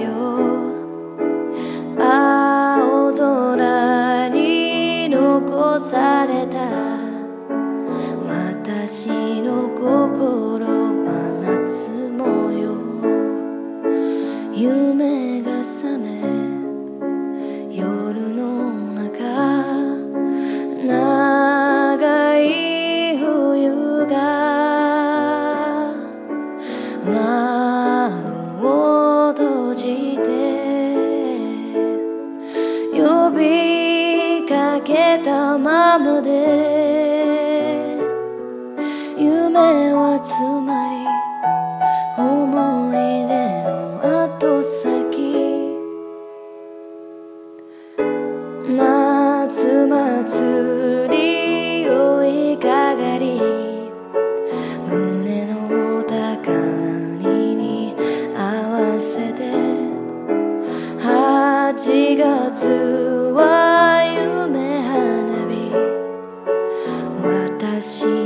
よ。青空に残された私の心は夏模様。夢が覚め夜の中、長い冬が窓を閉じて呼びかけたままで、夢はつまり思い出の後先。夏祭り追いかかり、胸の高鳴に合わせて、8月は夢花火、私